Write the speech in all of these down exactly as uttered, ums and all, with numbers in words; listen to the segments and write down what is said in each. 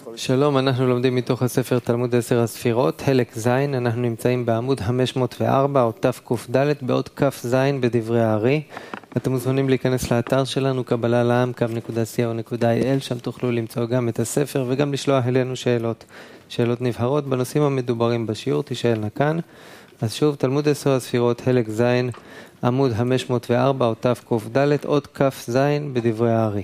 שלום, אנחנו לומדים מתוך הספר תלמוד עשר הספירות, חלק ז', אנחנו נמצאים בעמוד חמש מאות וארבע, או תק"ד, בעוד כף ז' בדברי הארי. אתם מוזמנים להיכנס לאתר שלנו, קבלה לעם, קו נקודה סי או נקודה איי אל, שם תוכלו למצוא גם את הספר וגם לשלוח אלינו שאלות. שאלות נבחרות בנושאים המדוברים בשיעור, תשאלנה כאן. אז שוב, תלמוד עשר הספירות, חלק ז', עמוד חמש מאות וארבע, או תק"ד, עוד כף ז' בדברי הארי.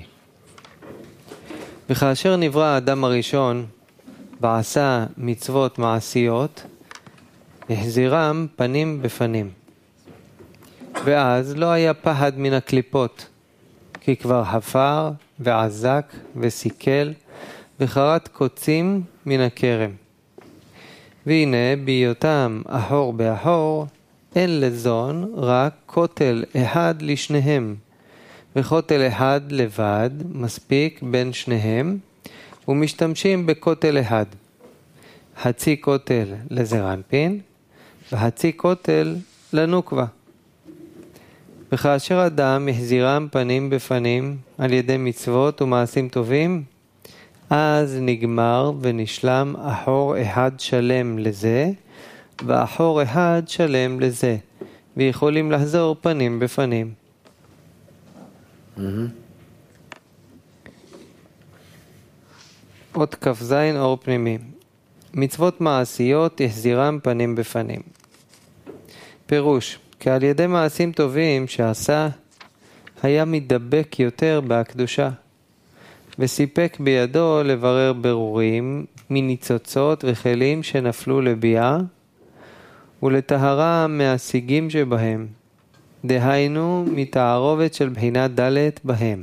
וכאשר נברא האדם הראשון ועשה מצוות מעשיות, החזירם פנים בפנים. ואז לא היה פחד מן הקליפות, כי כבר חפר ועזק וסיכל וחרט קוצים מן הכרם. והנה בהיותם אחור באחור, אין לזון רק כותל אחד לשניהם. וכותל אחד לבד מספיק בין שניהם, ומשתמשים בכותל אחד. חצי כותל לזרנפין, וחצי כותל לנוקבה. וכאשר אדם החזירם פנים בפנים על ידי מצוות ומעשים טובים, אז נגמר ונשלם אחור אחד שלם לזה, ואחור אחד שלם לזה, ויכולים לחזור פנים בפנים. עוד כף זין אור פנימי. מצוות מעשיות החזירם פנים בפנים. פירוש, כי על ידי מעשים טובים שעשה, היה מדבק יותר בהקדושה, וסיפק בידו לברר ברורים מניצוצות וכלים שנפלו לביאה, ולטהרה מהשיגים שבהם, דהיינו מתערובת של בחינת ד' בהם.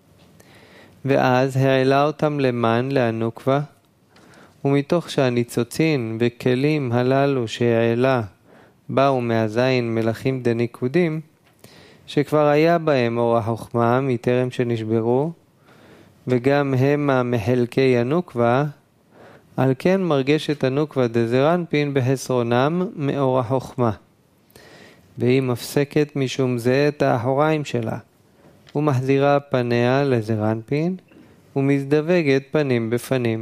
ואז העלה אותם למן לענוקבה, ומתוך שהניצוצין וכלים הללו שהעלה באו מהזין מלכים דניקודים, שכבר היה בהם אור החוכמה מטרם שנשברו, וגם המה מחלקי הנוקבה, על כן מרגשת הנוקבה דזרנפין בחסרונם מאור החוכמה. והיא מפסקת משום זה את האחוריים שלה, ומחזירה פניה לזרנפין, ומזדווגת פנים בפנים.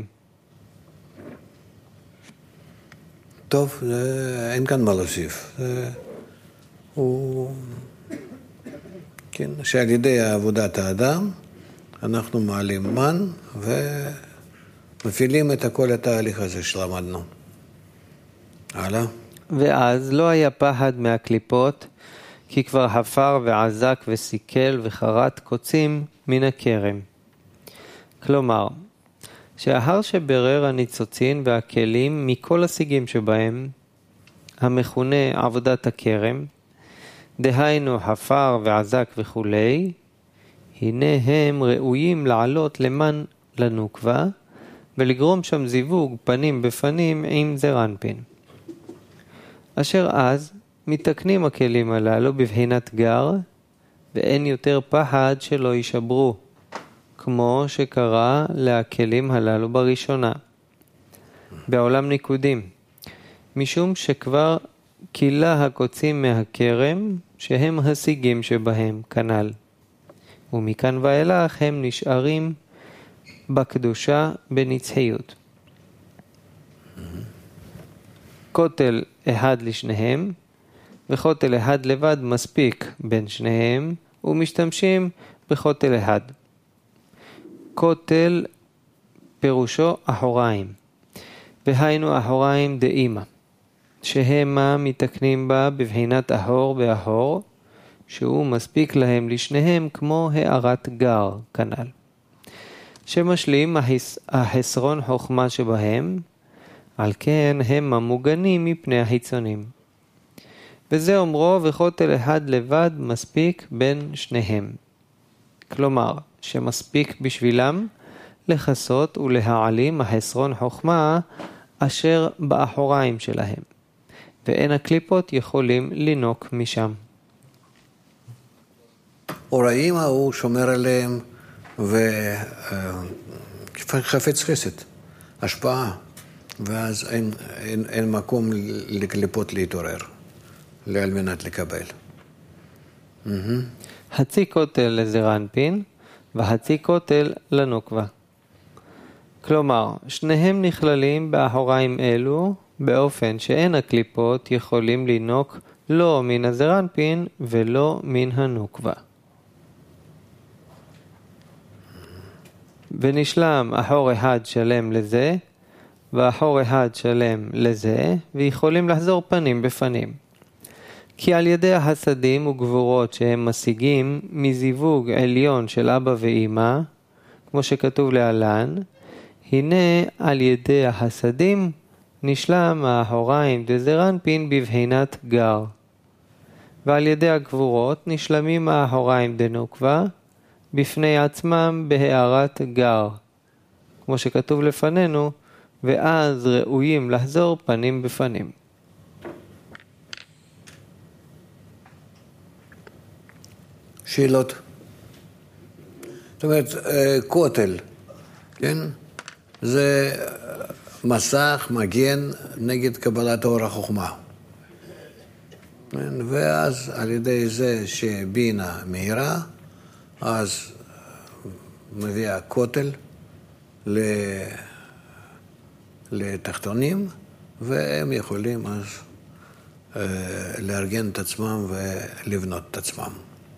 טוב, אין כאן מה להוסיף. הוא... כן, שעל ידי עבודת האדם, אנחנו מעלים מן, ומפעילים את כל התהליך הזה שלמדנו. הלאה. ואז לא היה פחד מהקליפות, כי כבר חפר ועזק וסיכל וחרט קוצים מן הכרם. כלומר, שאחר שברר הניצוצין והכלים מכל השיגים שבהם, המכונה עבודת הכרם, דהיינו חפר ועזק וכולי, הנה הם ראויים לעלות למן לנוקבה, ולגרום שם זיווג פנים בפנים עם זרנפין. אשר אז מתקנים הכלים הללו בבחינת גר, ואין יותר פחד שלא יישברו, כמו שקרה להכלים הללו בראשונה, בעולם ניקודים, משום שכבר קילה הקוצים מהכרם, שהם השיגים שבהם כנ"ל, ומכאן ואילך הם נשארים בקדושה בנצחיות. כותל אחד לשניהם, וכותל אחד לבד מספיק בין שניהם, ומשתמשים בכותל אחד. כותל פירושו אחוריים, והיינו אחוריים דאימא, שהמה מתקנים בה בבחינת אחור באחור, שהוא מספיק להם לשניהם כמו הערת גר כנ"ל. שמשלים החסרון חוכמה שבהם, על כן הם המוגנים מפני החיצונים. וזה אומרו וכותל אחד לבד מספיק בין שניהם. כלומר, שמספיק בשבילם לחסות ולהעלים החסרון חוכמה אשר באחוריים שלהם. ואין הקליפות יכולים לנוק משם. אוראים הוא שומר עליהם וחפץ חסד, השפעה. ואז אין, אין, אין מקום לקליפות להתעורר, על מנת לקבל. חצי כותל לזרנפין, וחצי כותל לנוקבה. כלומר, שניהם נכללים באחוריים אלו, באופן שאין הקליפות יכולים לינוק לא מן הזרנפין ולא מן הנוקבה. ונשלם אחור אחד שלם לזה, ואחור אחד שלם לזה, ויכולים לחזור פנים בפנים. כי על ידי החסדים וגבורות שהם משיגים מזיווג עליון של אבא ואמא, כמו שכתוב להלן, הנה על ידי החסדים נשלם האחוריים דזרנפין בבחינת גר. ועל ידי הגבורות נשלמים האחוריים דנוקבה בפני עצמם בהערת גר. כמו שכתוב לפנינו, ואז ראויים לחזור פנים בפנים. שאלות. זאת אומרת, כותל, כן? זה מסך מגן נגד קבלת אור החוכמה. ואז על ידי זה שבינה מהירה, אז מביאה כותל לתחתונים, והם יכולים אז לארגן את עצמם ולבנות את עצמם.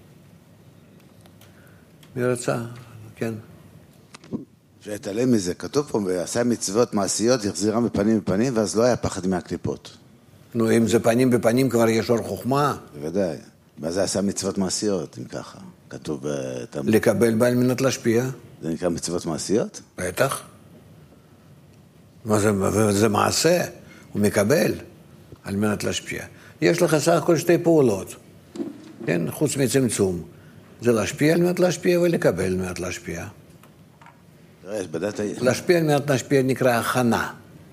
מי רצה? כן. שהתעלם מזה, כתוב פה, ועשה מצוות מעשיות, יחזירם בפנים בפנים, ואז לא היה פחד מהקליפות. נו, אם זה פנים בפנים, כבר יש אור חוכמה. בוודאי. ואז זה עשה מצוות מעשיות, אם ככה. כתוב... לקבל בעל מנת להשפיע. זה נקרא מצוות מעשיות? בטח. מה זה, זה מעשה, הוא מקבל על מנת להשפיע. יש לך סך הכל שתי פעולות, כן? חוץ מצמצום. זה להשפיע על מנת להשפיע ולקבל על מנת להשפיע. להשפיע על מנת להשפיע נקרא הכנה.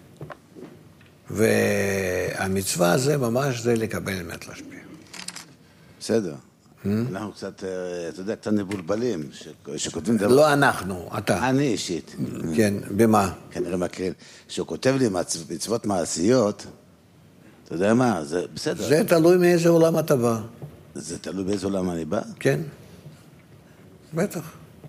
והמצווה הזה ממש זה לקבל על מנת להשפיע. בסדר. אנחנו קצת, אתה יודע, קצת מבולבלים, שכותבים דבר... לא אנחנו, אתה. אני אישית. כן, במה? כנראה מקרין. שהוא כותב לי מצוות מעשיות, אתה יודע מה, זה בסדר. זה תלוי מאיזה עולם אתה בא. זה תלוי באיזה עולם אני בא? כן. בטח.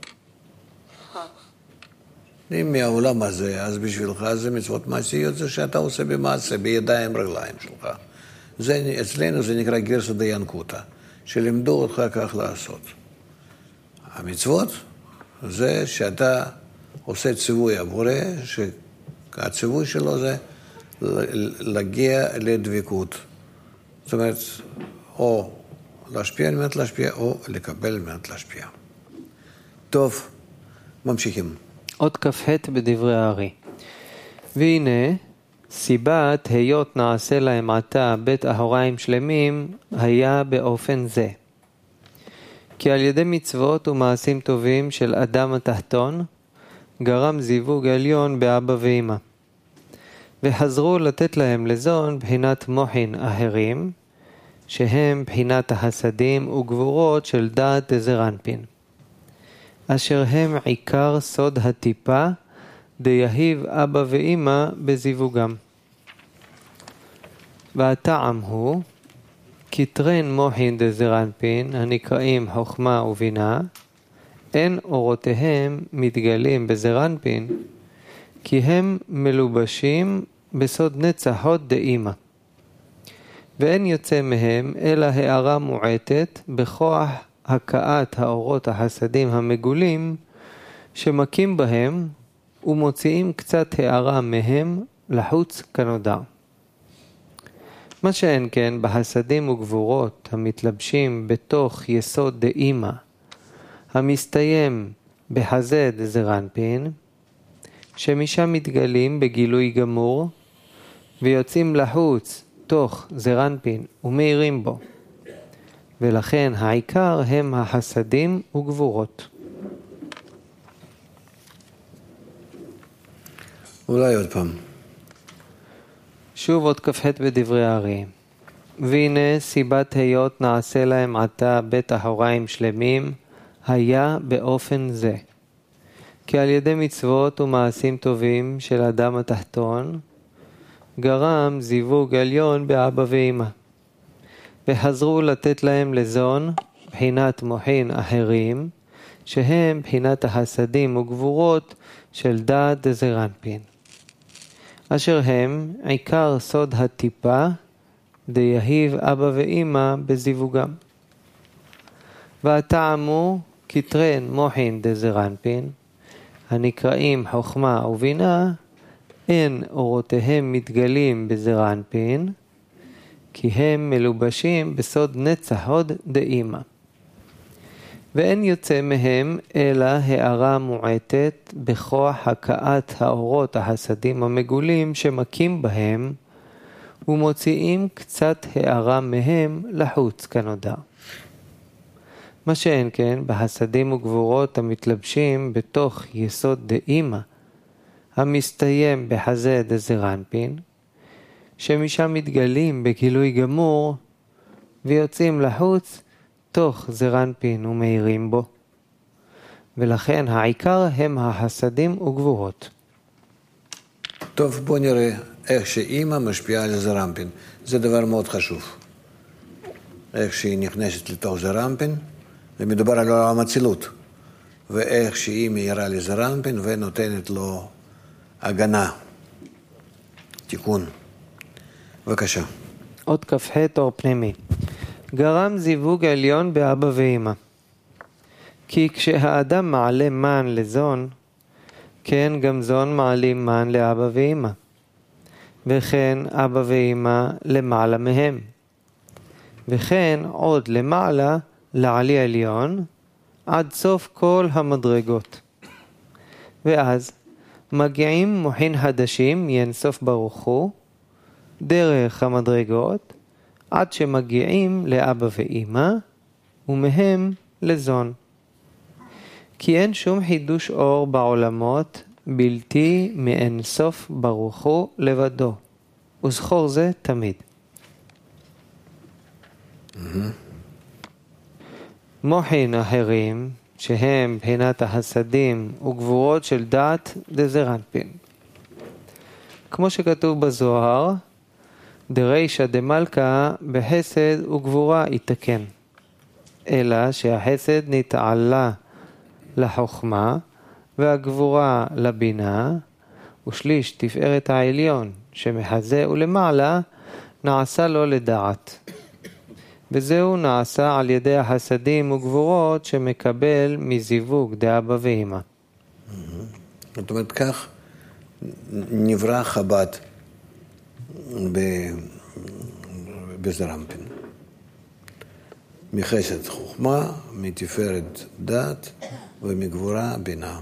אם מהעולם הזה, אז בשבילך זה מצוות מעשיות, זה שאתה עושה במעשה, בידיים רגליים שלך. זה, אצלנו זה נקרא גרסא דינקותא, שלמדו אותך כך לעשות. המצוות זה שאתה עושה ציווי הבורא, שהציווי שלו זה להגיע לדבקות. זאת אומרת, או להשפיע על מנת להשפיע, או לקבל על מנת להשפיע. טוב, ממשיכים. עוד כ"ח בדברי הארי. והנה, סיבת היות נעשה להם עתה בית אחוריים שלמים, היה באופן זה. כי על ידי מצוות ומעשים טובים של אדם התחתון, גרם זיווג עליון באבא ואמא. וחזרו לתת להם לזון בחינת מוחין אחרים, שהם בחינת החסדים וגבורות של דעת דזרנפין. אשר הם עיקר סוד הטיפה דיהיב אבא ואמא בזיווגם. והטעם הוא כתרן מוחין דזרנפין הנקראים חוכמה ובינה, אין אורותיהם מתגלים בזרנפין, כי הם מלובשים בסוד נצחות דאמא. ואין יוצא מהם אלא הערה מועטת בכוח הכאת האורות החסדים המגולים שמקים בהם ומוציאים קצת הערה מהם לחוץ כנודע. מה שאין כן בחסדים וגבורות המתלבשים בתוך יסוד דאמא המסתיים בחזה דזרנפין, שמשם מתגלים בגילוי גמור ויוצאים לחוץ תוך זרנפין ומאירים בו, ולכן העיקר הם החסדים וגבורות. אולי עוד פעם. שוב עוד כ"ח בדברי הארי. והנה סיבת היות נעשה להם עתה בית אחוריים שלמים, היה באופן זה. כי על ידי מצוות ומעשים טובים של אדם התחתון, גרם זיווג עליון באבא ואמא. וחזרו לתת להם לזון בחינת מוחין אחרים, שהם בחינת החסדים וגבורות של דעת דזרנפין, אשר הם עיקר סוד הטיפה דיהיב אבא ואמא בזיווגם. והטעמו כתרן מוחין דזרנפין, הנקראים חוכמה ובינה, אין אורותיהם מתגלים בזרנפין, כי הם מלובשים בסוד נצח הוד דאמא. ואין יוצא מהם אלא הערה מועטת בכוח הקעת האורות החסדים המגולים שמקים בהם, ומוציאים קצת הערה מהם לחוץ כנודע. מה שאין כן בחסדים וגבורות המתלבשים בתוך יסוד דאמא, המסתיים בחזה דזרנפין, שמשם מתגלים בגילוי גמור ויוצאים לחוץ תוך זרנפין ומאירים בו. ולכן העיקר הם החסדים וגבורות. טוב, בוא נראה איך שאמא משפיעה על זרנפין. זה דבר מאוד חשוב. איך שהיא נכנסת לתוך זרנפין, ומדובר על עולם אצילות. ואיך שהיא מאירה לזרנפין ונותנת לו הגנה, תיקון. בבקשה. עוד כ"ח אור פנימי. גרם זיווג עליון באבא ואמא. כי כשהאדם מעלה מן לזון, כן גם זון מעלים מן לאבא ואמא. וכן אבא ואמא למעלה מהם. וכן עוד למעלה לעלי עליון, עד סוף כל המדרגות. ואז מגיעים מוחין חדשים ינסוף ברוך הוא, דרך המדרגות, עד שמגיעים לאבא ואמא, ומהם לזון. כי אין שום חידוש אור בעולמות, בלתי מאינסוף ברוך הוא לבדו. וזכור זה תמיד. Mm-hmm. מוחין אחרים, שהם בחינת החסדים וגבורות של דעת דזרנפין. כמו שכתוב בזוהר, דרישא דמלכה בחסד וגבורה יתקן. אלא שהחסד נתעלה לחוכמה, והגבורה לבינה, ושליש תפארת העליון שמחזה ולמעלה נעשה לו לדעת. וזהו נעשה על ידי החסדים וגבורות שמקבל מזיווג דאבא ואמא. זאת אומרת, כך נברא חב"ד בזרנפין. מחסד חוכמה, מתפארת דת ומגבורה בינה.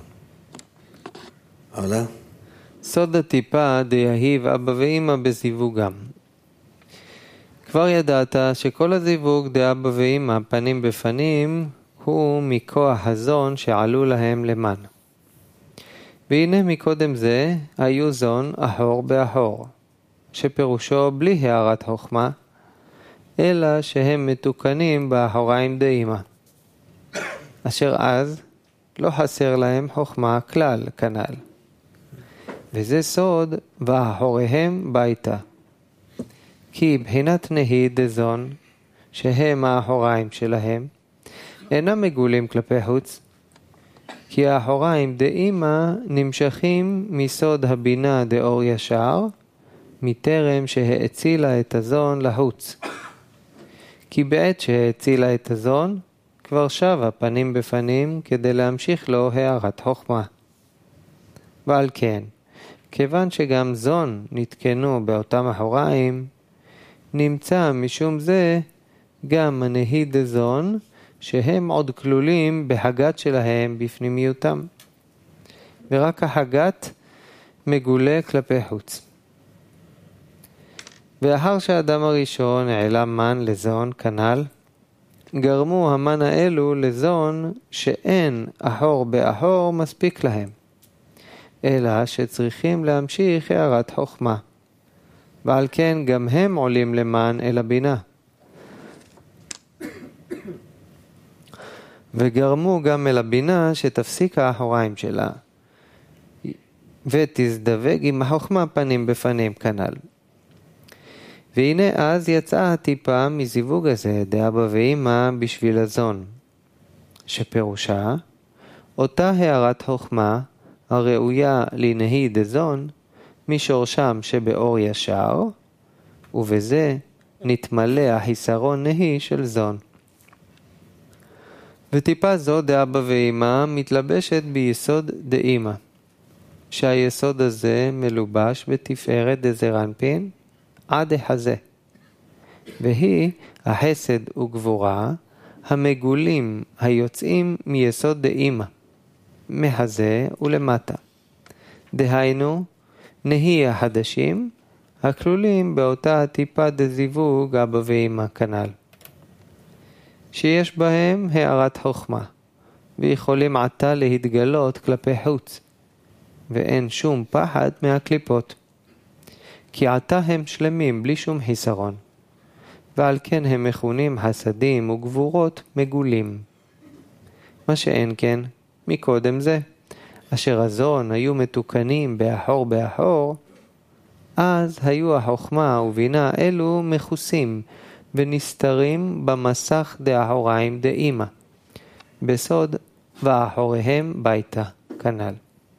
הלאה. סוד הטיפה דיהיב אבא ואמא בזיווגם. כבר ידעת שכל הזיווג דאבא ואמא פנים בפנים הוא מכוח הזון שעלו להם למן. והנה מקודם זה היו זון אחור באחור, שפירושו בלי הערת חוכמה, אלא שהם מתוקנים באחוריים דאמא, אשר אז לא חסר להם חוכמה כלל כנ"ל. וזה סוד ואחוריהם ביתה. כי בחינת נהי דזון, שהם האחוריים שלהם, אינם מגולים כלפי חוץ, כי האחוריים דאמא נמשכים מסוד הבינה דאור ישר, מטרם שהאצילה את הזון לחוץ. כי בעת שהאצילה את הזון, כבר שווה פנים בפנים כדי להמשיך לו הערת חוכמה. ועל כן, כיוון שגם זון נתקנו באותם אחוריים, נמצא משום זה גם הנהי דזון, שהם עוד כלולים בהגת שלהם בפנימיותם. ורק ההגת מגולה כלפי חוץ. ואחר שהאדם הראשון העלה מן לזון כנ"ל, גרמו המן האלו לזון שאין אחור באחור מספיק להם, אלא שצריכים להמשיך הערת חוכמה. ועל כן גם הם עולים למן אל הבינה. וגרמו גם אל הבינה שתפסיק האחוריים שלה, ותזדווג עם החוכמה פנים בפנים כנ"ל. והנה אז יצאה הטיפה מזיווג הזה דאבא ואמא בשביל הזון, שפירושה אותה הערת חוכמה הראויה לנהי דזון משורשם שבאור ישר, ובזה נתמלא החיסרון נהי של זון. וטיפה זו דאבא ואמא מתלבשת ביסוד דאמא, שהיסוד הזה מלובש בתפארת דזרנפין עד החזה, והיא החסד וגבורה המגולים היוצאים מיסוד דאמא, מהזה ולמטה. דהיינו, נהי החדשים הכלולים באותה טיפה דזיווג אבא ואמא כנ"ל, שיש בהם הערת חוכמה, ויכולים עתה להתגלות כלפי חוץ, ואין שום פחד מהקליפות, כי עתה הם שלמים בלי שום חיסרון, ועל כן הם מכונים חסדים וגבורות מגולים. מה שאין כן מקודם זה, אשר הזון היו מתוקנים באחור באחור, אז היו החוכמה ובינה אלו מחוסים ונסתרים במסך דאחוריים דאמא, בסוד ואחוריהם ביתה כנ"ל.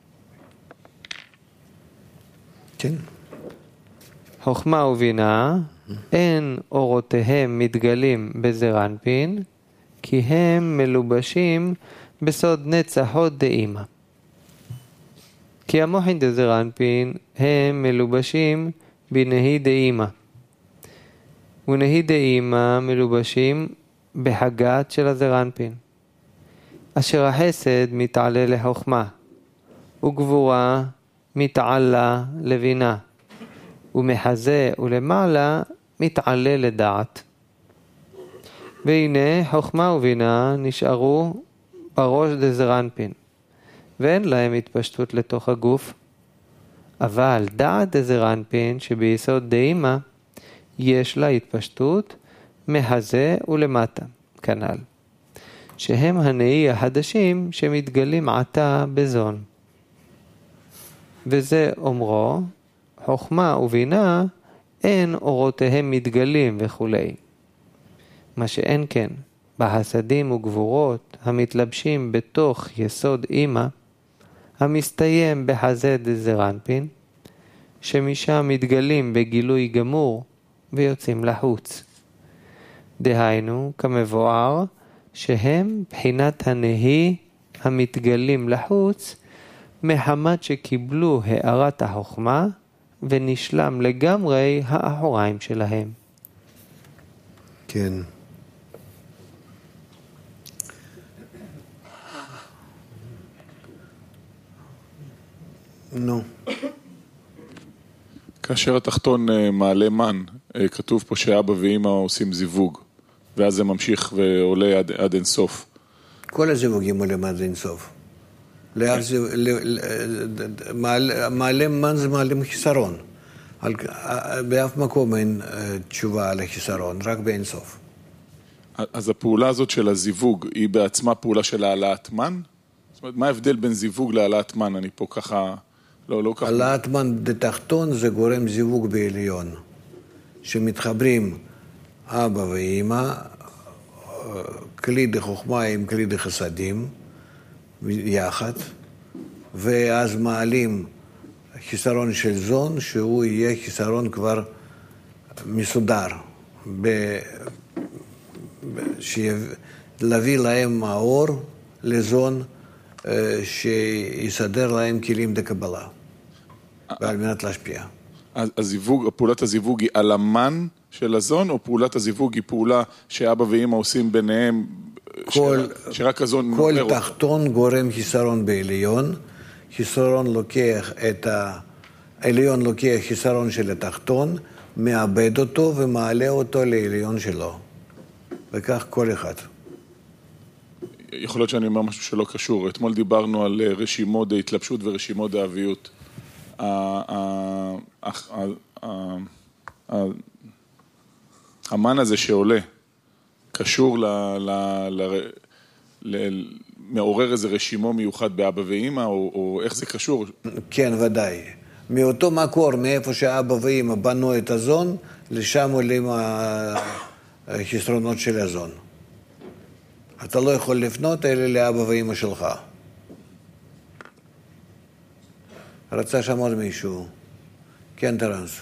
כן. חוכמה ובינה אין אורותיהם מתגלים בזרנפין, כי הם מלובשים בסוד נצחות דאמא. כי המוחין דזרנפין הם מלובשים בנהי דאמא, ונהי דאמא מלובשים בהגת של הזרנפין, אשר החסד מתעלה לחוכמה, וגבורה מתעלה לבינה, ומחזה ולמעלה מתעלה לדעת. והנה חוכמה ובינה נשארו בראש דזרנפין, ואין להם התפשטות לתוך הגוף, אבל דעת דזרנפין שביסוד דאמא יש לה התפשטות מהזה ולמטה כנ"ל, שהם הנהי החדשים שמתגלים עתה בזון. וזה אומרו, חוכמה ובינה אין אורותיהם מתגלים וכו'. מה שאין כן, בחסדים וגבורות המתלבשים בתוך יסוד אמא, המסתיים בחזה דזרנפין, שמשם מתגלים בגילוי גמור ויוצאים לחוץ. דהיינו, כמבואר, שהם בחינת הנהי המתגלים לחוץ, מחמת שקיבלו הערת החוכמה ונשלם לגמרי האחוריים שלהם. כן. נו. כאשר התחתון מעלה מן, כתוב פה שאבא ואמא עושים זיווג, ואז זה ממשיך ועולה עד, עד אין סוף. כל הזיווגים עולים עד אין סוף. מעלה מן זה מעלה חיסרון. באף מקום אין תשובה על החיסרון, רק באין סוף. אז הפעולה הזאת של הזיווג היא בעצמה פעולה של העלאת מן? זאת אומרת, מה ההבדל בין זיווג להעלאת מן? אני פה ככה, לא, לא ככה. העלאת מן בתחתון זה גורם זיווג בעליון, שמתחברים אבא ואמא, כלי דחוכמה עם כלי דחסדים, יחד, ואז מעלים חיסרון של זון, שהוא יהיה חיסרון כבר מסודר, ב... להביא להם האור לזון, שיסדר להם כלים דקבלה, ועל מנת להשפיע. הזיווג, פעולת הזיווג היא על המן של הזון, או פעולת הזיווג היא פעולה שאבא ואמא עושים ביניהם, כל, שרק הזון כל נותר תחתון אותו. גורם חיסרון בעליון, חיסרון לוקח את העליון לוקח חיסרון של התחתון, מאבד אותו ומעלה אותו לעליון שלו. וכך כל אחד. יכול להיות שאני אומר משהו שלא קשור. אתמול דיברנו על רשימות התלבשות ורשימות האביות. המן הזה שעולה, קשור ל... מעורר איזה רשימו מיוחד באבא ואמא, או, או איך זה קשור? כן, ודאי. מאותו מקור, מאיפה שאבא ואמא בנו את הזון, לשם עולים החסרונות של הזון. אתה לא יכול לפנות אלה לאבא ואמא שלך. רצה שם עוד מישהו. כן, טרנס.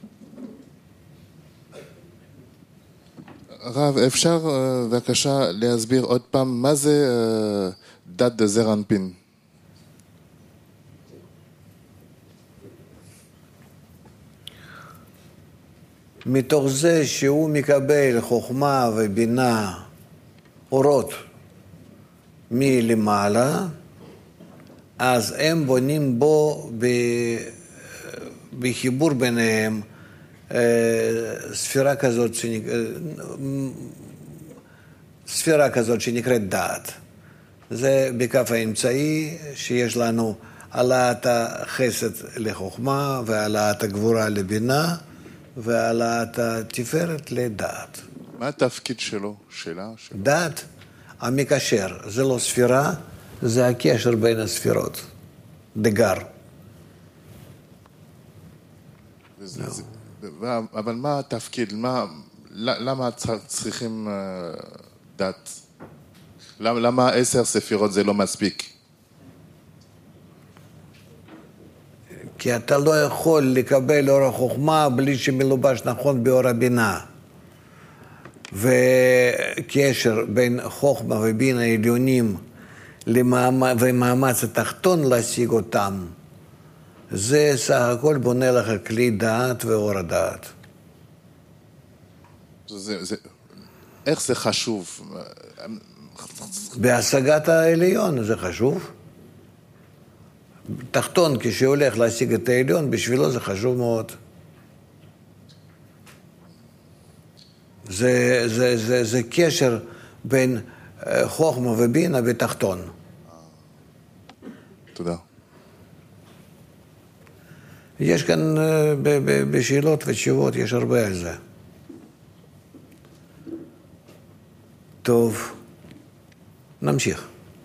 הרב, אפשר בבקשה להסביר עוד פעם מה זה דת דזר אנפין? מתוך זה שהוא מקבל חוכמה ובינה, אורות, מלמעלה, אז הם בונים בו בחיבור ביניהם ספירה כזאת, ספירה כזאת שנקראת דעת. זה בכף האמצעי שיש לנו העלאת החסד לחוכמה והעלאת הגבורה לבינה והעלאת התפארת לדעת. מה התפקיד שלו? שאלה? דעת המקשר, זה לא ספירה, זה הקשר בין הספירות, דגר. וזה, זה, אבל מה התפקיד? מה, למה צריכים דת? למה, למה עשר ספירות זה לא מספיק? כי אתה לא יכול לקבל אור החוכמה בלי שמלובש נכון באור הבינה. וקשר בין חוכמה ובינה עליונים ומאמץ התחתון להשיג אותם, זה סך הכל בונה לך כלי דעת ואור הדעת. זה, זה, איך זה חשוב? בהשגת העליון זה חשוב. תחתון, כשהולך להשיג את העליון, בשבילו זה חשוב מאוד. זה, זה, זה, זה קשר בין חוכמה ובינה בתחתון. תודה. יש כאן בשאלות ותשובות, יש הרבה על זה. טוב, נמשיך.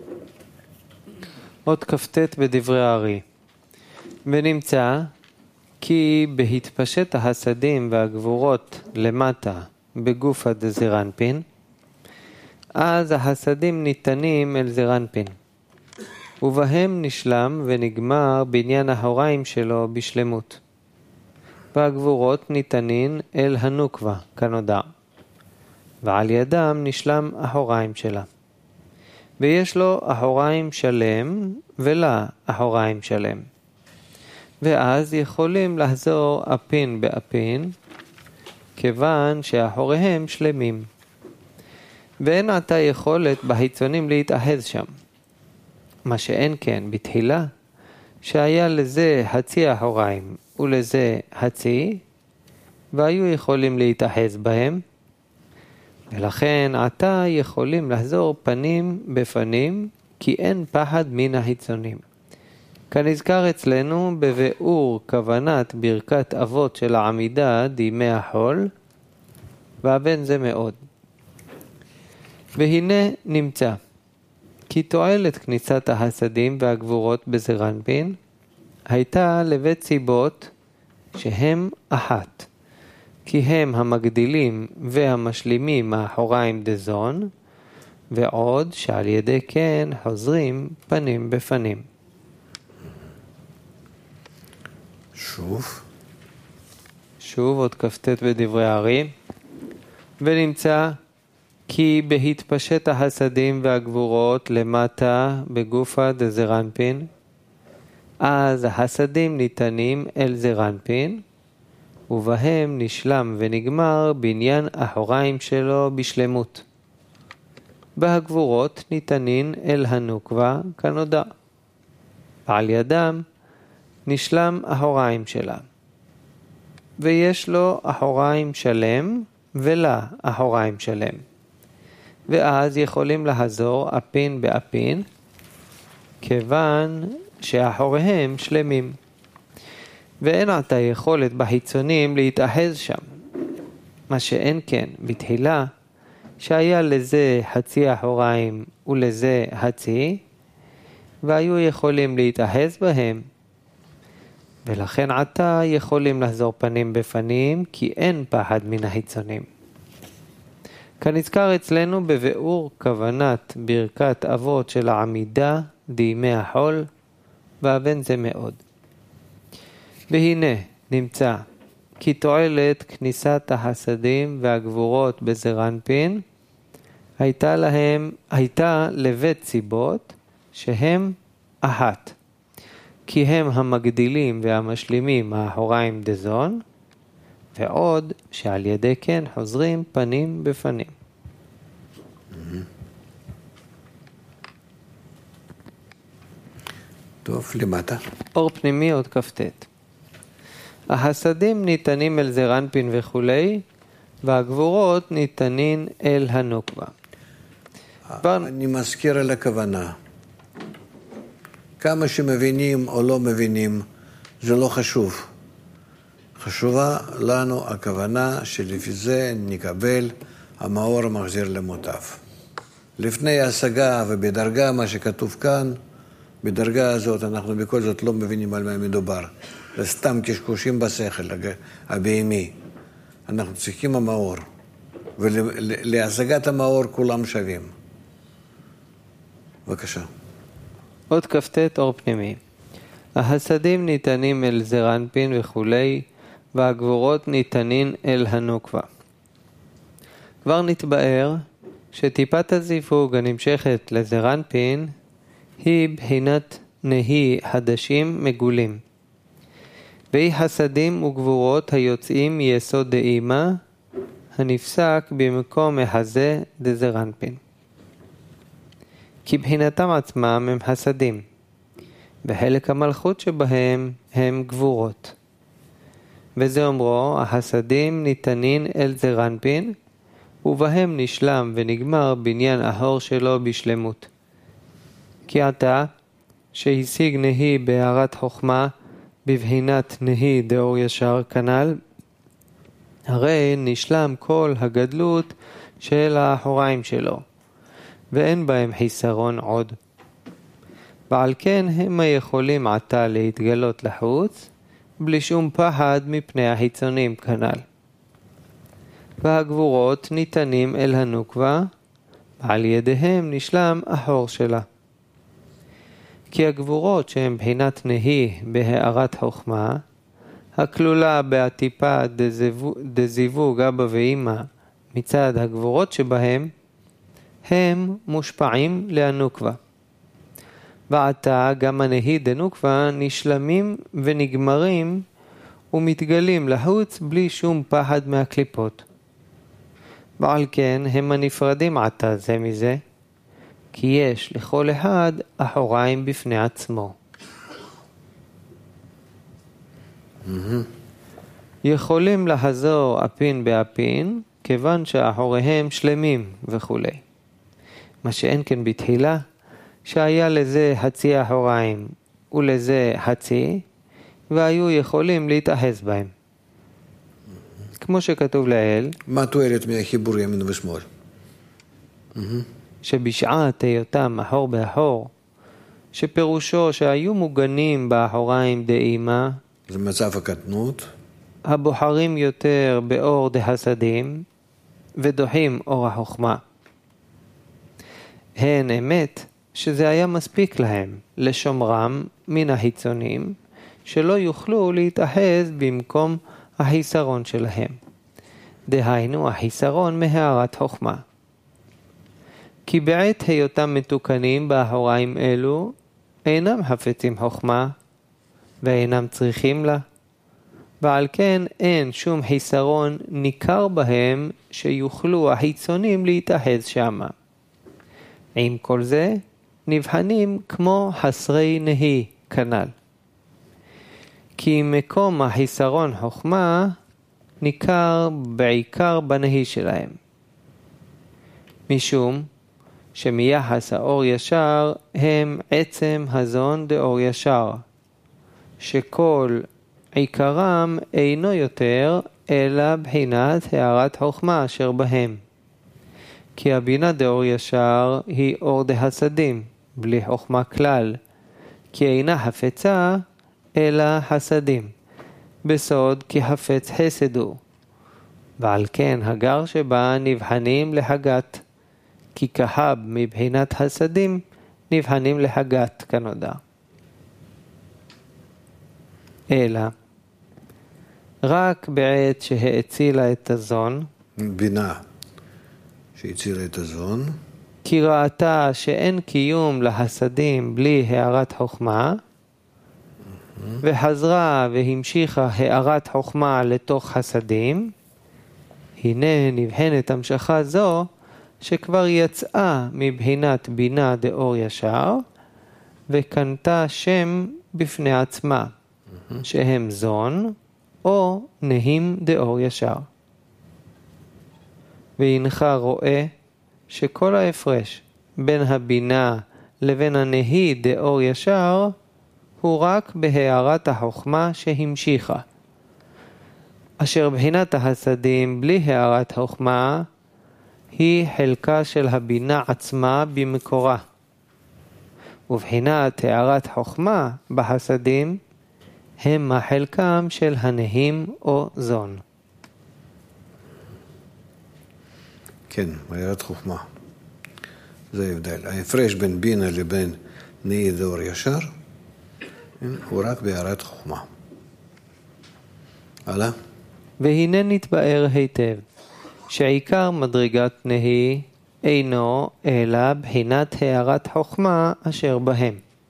עוד כ"ט בדברי הארי. ונמצא כי בהתפשט החסדים והגבורות למטה בגוף הדזרנפין, אז החסדים ניתנים אל זרנפין, ובהם נשלם ונגמר בעניין ההוריים שלו בשלמות. והגבורות ניתנים אל הנוקבה כנודע, ועל ידם נשלם ההוריים שלה. ויש לו אחוריים שלם ולה אחוריים שלם. ואז יכולים לחזור אפין באפין, כיוון שאחוריהם שלמים. ואין עתה יכולת בחיצונים להתאחז שם. מה שאין כן בתחילה, שהיה לזה חצי אחוריים ולזה חצי, והיו יכולים להתאחז בהם, ולכן עתה יכולים לחזור פנים בפנים, כי אין פחד מן החיצונים. כנזכר אצלנו בביאור כוונת ברכת אבות של העמידה דימי החול, והבן זה מאוד. והנה נמצא, כי תועלת כניסת החסדים והגבורות בזרנפין, הייתה לבית סיבות שהם אחת. כי הם המגדילים והמשלימים האחוריים דזון, ועוד שעל ידי כן חוזרים פנים בפנים. שוב. שוב עוד כ"ט בדברי הארי. ונמצא כי בהתפשט החסדים והגבורות למטה בגופה דזרנפין, אז החסדים ניתנים אל זרנפין, ובהם נשלם ונגמר בעניין אחוריים שלו בשלמות. והגבורות ניתנים אל הנוקבה כנודע, ועל ידם נשלם אחוריים שלה. ויש לו אחוריים שלם ולה אחוריים שלם. ואז יכולים לחזור אפין באפין, כיוון שאחוריהם שלמים. ואין עתה יכולת בחיצונים להתאחז שם. מה שאין כן בתחילה, שהיה לזה חצי אחוריים ולזה חצי, והיו יכולים להתאחז בהם. ולכן עתה יכולים לחזור פנים בפנים, כי אין פחד מן החיצונים. כנזכר אצלנו בביאור כוונת ברכת אבות של העמידה דימי החול, והבן זה מאוד. והנה נמצא כי תועלת כניסת החסדים והגבורות בזרנפין הייתה להם, הייתה לבית סיבות שהם אחת, כי הם המגדילים והמשלימים האחוריים דזון, ועוד שעל ידי כן חוזרים פנים בפנים. טוב, למטה. אור פנימי עוד כ"ט. החסדים ניתנים אל זרנפין וכולי, והגבורות ניתנים אל הנוקבה. אני מזכיר על הכוונה. כמה שמבינים או לא מבינים, זה לא חשוב. חשובה לנו הכוונה שלפי זה נקבל המאור המחזיר למוטב. לפני ההשגה ובדרגה, מה שכתוב כאן, בדרגה הזאת אנחנו בכל זאת לא מבינים על מה מדובר. זה סתם קשקושים בשכל, הבהמי. אנחנו צריכים המאור. ולהשגת המאור כולם שווים. בבקשה. עוד כ"ט אור פנימי. החסדים ניתנים אל זרנפין וכולי, והגבורות ניתנים אל הנוקבה. כבר נתבאר שטיפת הזיווג הנמשכת לזרנפין היא בחינת נהי חדשים מגולים. והיא חסדים וגבורות היוצאים מיסוד דאימה, הנפסק במקום מחזה דזרנפין. כי בחינתם עצמם הם חסדים, וחלק המלכות שבהם הם גבורות. וזה אומרו, החסדים ניתנים אל זרנפין, ובהם נשלם ונגמר בניין ההור שלו בשלמות. כי עתה, שהשיג נהי בהערת חוכמה, בבחינת נהי דאור ישר כנל, הרי נשלם כל הגדלות של האחוריים שלו, ואין בהם חיסרון עוד. ועל כן הם יכולים עתה להתגלות לחוץ, בלי שום פחד מפני החיצונים כנל. והגבורות ניתנים אל הנוקבה, ועל ידיהם נשלם החור שלה. כי הגבורות שהן בחינת נהי בהערת חוכמה, הכלולה בעטיפה דזיווג אבא ואמא מצד הגבורות שבהם, הם מושפעים להנוקבה. ועתה גם הנהי דנוקבה נשלמים ונגמרים ומתגלים לחוץ בלי שום פחד מהקליפות. ועל כן הם הנפרדים עתה זה מזה, כי יש לכל אחד אחוריים בפני עצמו. Mm-hmm. יכולים לחזור אפין באפין, כיוון שאחוריהם שלמים וכו'. מה שאין כן בתחילה, שהיה לזה חצי אחוריים ולזה חצי, והיו יכולים להתאחז בהם. Mm-hmm. כמו שכתוב לאל, מה תועלת מהחיבור ימין ושמאל? Mm-hmm. שבשעת היותם אחור באחור, שפירושו שהיו מוגנים באחוריים דאימה, זה מצב הקטנות, הבוחרים יותר באור דחסדים, ודוחים אור החוכמה. הן אמת שזה היה מספיק להם לשומרם מן החיצונים, שלא יוכלו להתאחז במקום החיסרון שלהם. דהיינו החיסרון מהערת חוכמה. כי בעת היותם מתוקנים באחוריים אלו, אינם חפצים חוכמה, ואינם צריכים לה, ועל כן אין שום חיסרון ניכר בהם שיוכלו החיצונים להתאחז שמה. עם כל זה, נבחנים כמו חסרי נהי כנל. כי מקום החיסרון חוכמה ניכר בעיקר בנהי שלהם. משום שמיחס האור ישר הם עצם הזון דאור ישר, שכל עיקרם אינו יותר אלא בחינת הערת חוכמה אשר בהם. כי הבינה דאור ישר היא אור דחסדים, בלי חוכמה כלל, כי אינה חפצה אלא חסדים, בסוד כי חפץ חסד הוא, ועל כן הגר שבה נבחנים להגת, כי כהב מבחינת חסדים נבחנים להגת כנודע. אלא רק בעת שהאצילה את הזון, בינה שהצילה את הזון, כי ראתה שאין קיום להסדים בלי הערת חוכמה, וחזרה והמשיכה הערת חוכמה לתוך הסדים, הנה נבחנת המשכה זו שכבר יצאה מבחינת בינה דאור ישר, וקנתה שם בפני עצמה, שהם זון או נהים דאור ישר. והנך רואה שכל ההפרש בין הבינה לבין הנהי דאור ישר הוא רק בהערת החוכמה שהמשיכה, אשר בחינת החסדים בלי הערת חוכמה היא חלקה של הבינה עצמה במקורה, ובחינת הערת חוכמה בחסדים הם החלקם של הנהים או זון. כן, הערת חוכמה. זה ההבדל. ההפרש בין בינה לבין נהי דאור ישר הוא רק בהערת חוכמה. הלאה. והנה נתבאר היטב שעיקר מדרגת נהי אינו אלא בחינת הערת חוכמה אשר בהם.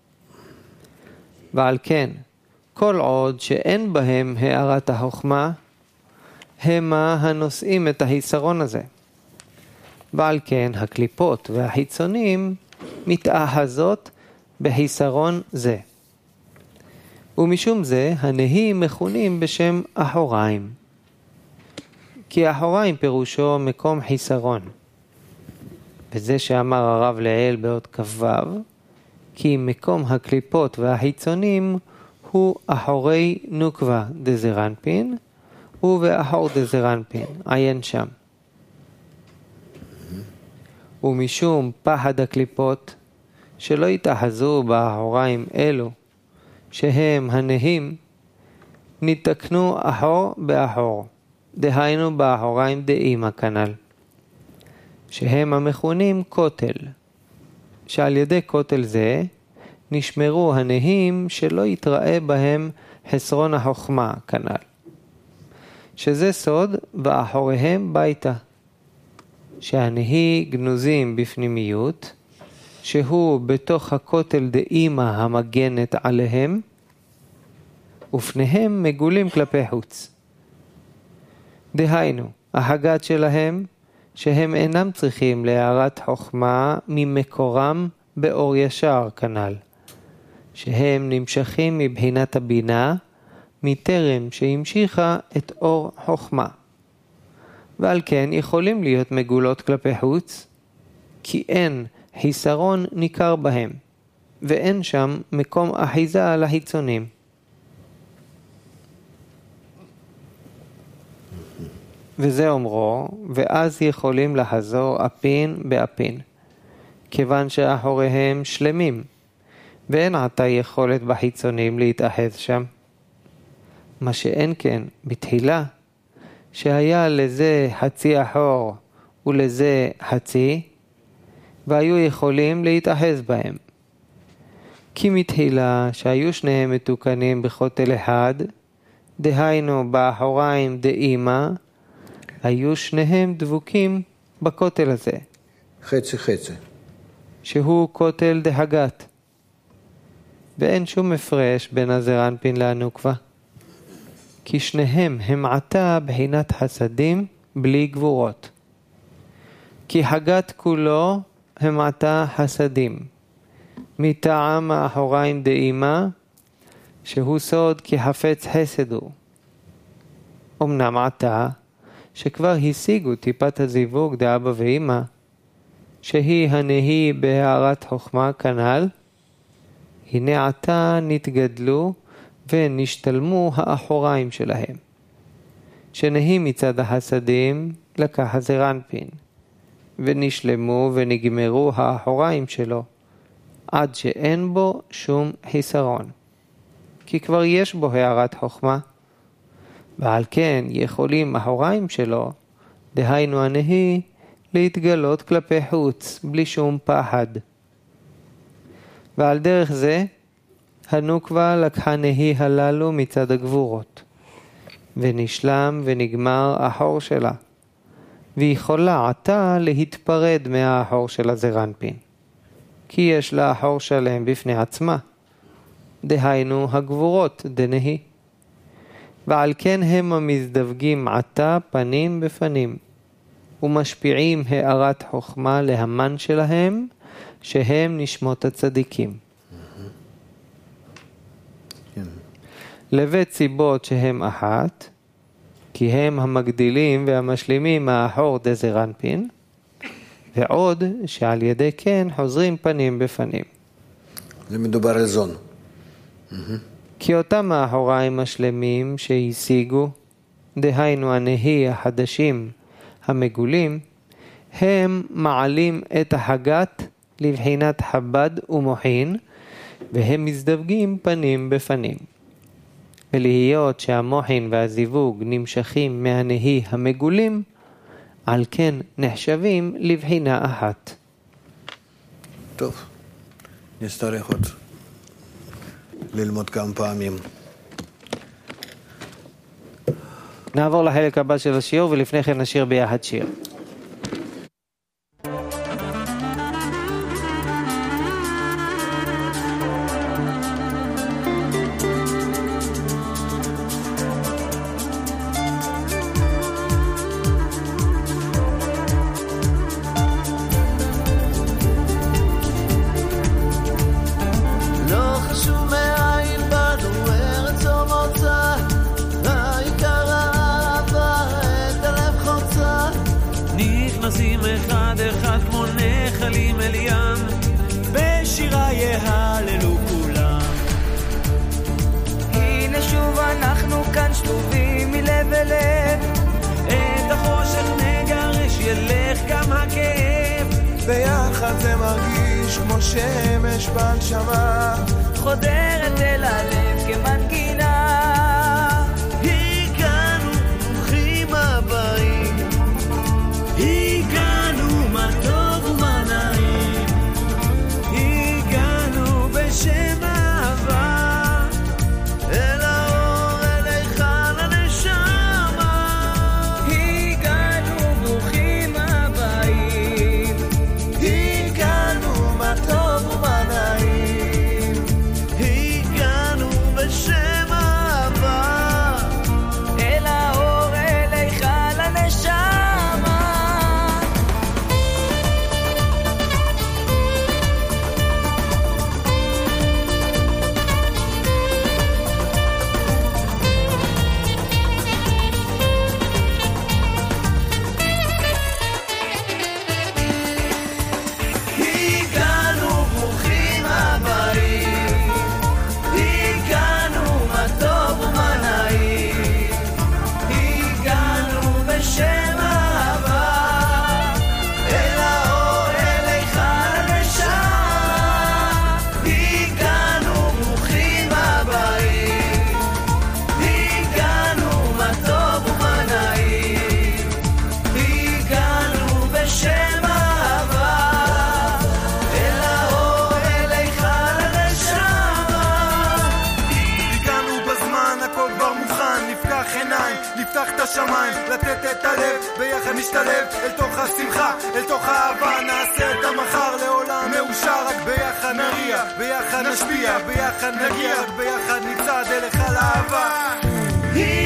ועל כן, כל עוד שאין בהם הערת החוכמה, המה הנושאים את החיסרון הזה. ועל כן הקליפות והחיצונים מתאחזות בחיסרון זה. ומשום זה הנהי מכונים בשם אחוריים. כי אחוריים פירושו מקום חיסרון. וזה שאמר הרב לעיל באות כבב, כי מקום הקליפות והחיצונים הוא אחורי נוקבה דזרנפין, ובאחור דזרנפין, עיין שם. ומשום פחד הקליפות, שלא יתאחזו באחוריים אלו, שהם הנהים, נתקנו אחור באחור, דהיינו באחוריים דאימא כנל, שהם המכונים כותל, שעל ידי כותל זה נשמרו הנהים שלא יתראה בהם חסרון החוכמה כנל, שזה סוד ואחוריהם ביתה, שהנהי גנוזים בפנימיות, שהוא בתוך הכותל דאימא המגנת עליהם, ופניהם מגולים כלפי חוץ. דהיינו, ההגת שלהם, שהם אינם צריכים להערת חוכמה ממקורם באור ישר כנל, שהם נמשכים מבחינת הבינה, מטרם שהמשיכה את אור חוכמה. ועל כן יכולים להיות מגולות כלפי חוץ, כי אין חיסרון ניכר בהם, ואין שם מקום אחיזה לחיצונים. וזה אומרו, ואז יכולים לחזור אפין באפין, כיוון שאחוריהם שלמים, ואין עתה יכולת בחיצונים להתאחז שם. מה שאין כן בתחילה, שהיה לזה חצי אחור ולזה חצי, והיו יכולים להתאחז בהם. כי מתחילה שהיו שניהם מתוקנים בכותל אחד, דהיינו באחוריים דאימא, היו שניהם דבוקים בכותל הזה. חצי חצי. שהוא כותל דהגת. ואין שום הפרש בין הזרנפין לנוקבה. כי שניהם הם עתה בחינת חסדים בלי גבורות. כי הגת כולו הם עתה חסדים. מטעם האחוריים דאימא, שהוא סוד כי חפץ חסד הוא. אמנם עתה, שכבר השיגו טיפת הזיווג דאבא ואמא, שהיא הנהי בהערת חוכמה כנל, הנה עתה נתגדלו ונשתלמו האחוריים שלהם, שנהי מצד החסדים לקח הזרנפין, ונשלמו ונגמרו האחוריים שלו, עד שאין בו שום חיסרון, כי כבר יש בו הערת חוכמה, ועל כן יכולים האחוריים שלו, דהיינו הנהי, להתגלות כלפי חוץ בלי שום פחד. ועל דרך זה, הנוקבה לקחה נהי הללו מצד הגבורות, ונשלם ונגמר החור שלה, ויכולה עתה להתפרד מהחור של הזרנפין, כי יש לה החור שלם בפני עצמה, דהיינו הגבורות דנהי, ועל כן הם המזדווגים עתה פנים בפנים, ומשפיעים הערת חוכמה להמן שלהם, שהם נשמות הצדיקים. לבית סיבות שהם אחת, כי הם המגדילים והמשלימים מהחור דזרנפין, ועוד שעל ידי כן חוזרים פנים בפנים. זה מדובר על זון. כי אותם האחוריים השלמים שהשיגו, דהיינו הנהי החדשים המגולים, הם מעלים את החגת לבחינת חבד ומוחין, והם מזדווגים פנים בפנים. ולהיות שהמוחין והזיווג נמשכים מהנהי המגולים, על כן נחשבים לבחינה אחת. טוב, נצטרך עוד ללמוד כמה פעמים. נעבור לחלק הבא של השיעור, ולפני כן נשיר ביחד שיר. ביחד זה מרגיש כמו שמש בנשמה, חודרת אל הלב כמנגינה. הגענו, ברוכים הבאים, הגענו, מה טוב ומה נעים, הגענו בשם אהבה אל האור, אל היכל הנשמה. הגענו, ברוכים הבאים, הגענו, מה טוב ומה נעים, הגענו בשם אהבה אל האור, אל היכל הנשמה. הגענו, ברוכים הבאים, הגענו, מה טוב ומה נעים, הגענו בשם אהבה אל האור, אל היכל הנשמה. הגענו, ברוכים הבאים, הגענו, מה טוב ומה נעים, הגענו בשם אהבה אל האור, אל היכל הנשמה. הגענו בזמן, הכל כבר מוכן, נפתח עיניים, נפתח את השמיים, לתת את הלב, ביחד נשתלב אל תוך השמחה, אל תוך האהבה, נעשה את המחר לעולם מאושר, רק ביחד נריע, ביחד נשפיע, ביחד נגיע, רק ביחד נצעד אל היכל האהבה.